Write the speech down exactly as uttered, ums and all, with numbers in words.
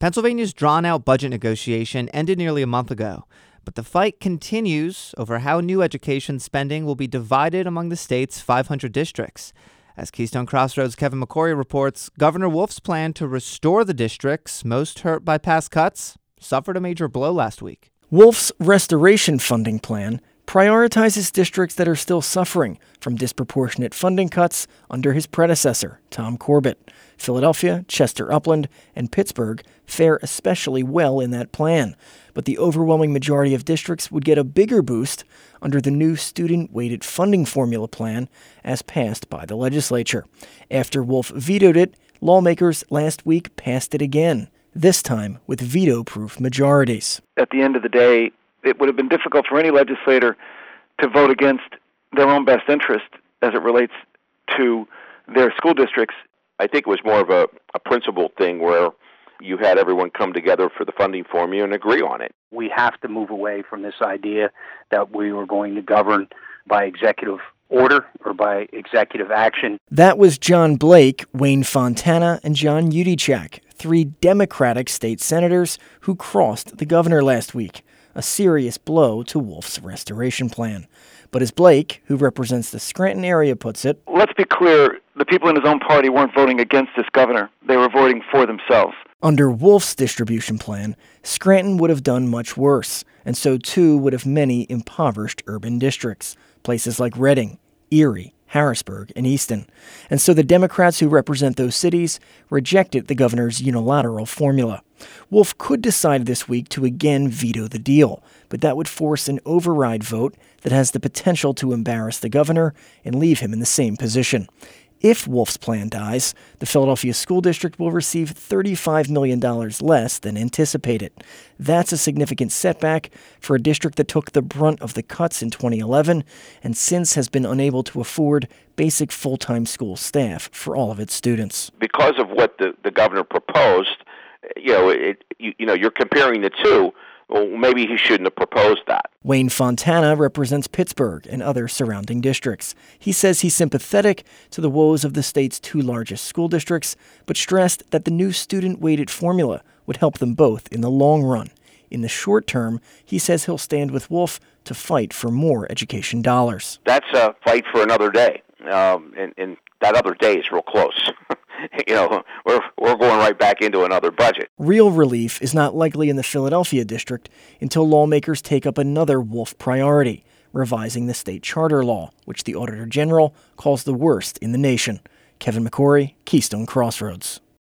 Pennsylvania's drawn-out budget negotiation ended nearly a month ago, but the fight continues over how new education spending will be divided among the state's five hundred districts. As Keystone Crossroads' Kevin McCory reports, Governor Wolf's plan to restore the districts most hurt by past cuts suffered a major blow last week. Wolf's restoration funding plan prioritizes districts that are still suffering from disproportionate funding cuts under his predecessor, Tom Corbett. Philadelphia, Chester Upland, and Pittsburgh fare especially well in that plan, but the overwhelming majority of districts would get a bigger boost under the new student-weighted funding formula plan as passed by the legislature. After Wolf vetoed it, lawmakers last week passed it again, this time with veto-proof majorities. At the end of the day, it would have been difficult for any legislator to vote against their own best interest as it relates to their school districts. I think it was more of a, a principle thing where you had everyone come together for the funding formula and agree on it. We have to move away from this idea that we were going to govern by executive order or by executive action. That was John Blake, Wayne Fontana, and John Yudichak, three Democratic state senators who crossed the governor last week, a serious blow to Wolf's restoration plan. But as Blake, who represents the Scranton area, puts it, let's be clear, the people in his own party weren't voting against this governor. They were voting for themselves. Under Wolf's distribution plan, Scranton would have done much worse, and so too would have many impoverished urban districts, places like Reading, Erie, Harrisburg, and Easton. And so the Democrats who represent those cities rejected the governor's unilateral formula. Wolf could decide this week to again veto the deal, but that would force an override vote that has the potential to embarrass the governor and leave him in the same position. If Wolf's plan dies, the Philadelphia School District will receive thirty-five million dollars less than anticipated. That's a significant setback for a district that took the brunt of the cuts in twenty eleven and since has been unable to afford basic full-time school staff for all of its students. Because of what the, the governor proposed, you know, it, you, you know, you're comparing the two. Well, maybe he shouldn't have proposed that. Wayne Fontana represents Pittsburgh and other surrounding districts. He says he's sympathetic to the woes of the state's two largest school districts, but stressed that the new student-weighted formula would help them both in the long run. In the short term, he says he'll stand with Wolf to fight for more education dollars. That's a fight for another day, um, and, and that other day is real close. You know, we're we're going right back into another budget. Real relief is not likely in the Philadelphia district until lawmakers take up another Wolf priority, revising the state charter law, which the Auditor General calls the worst in the nation. Kevin McCory, Keystone Crossroads.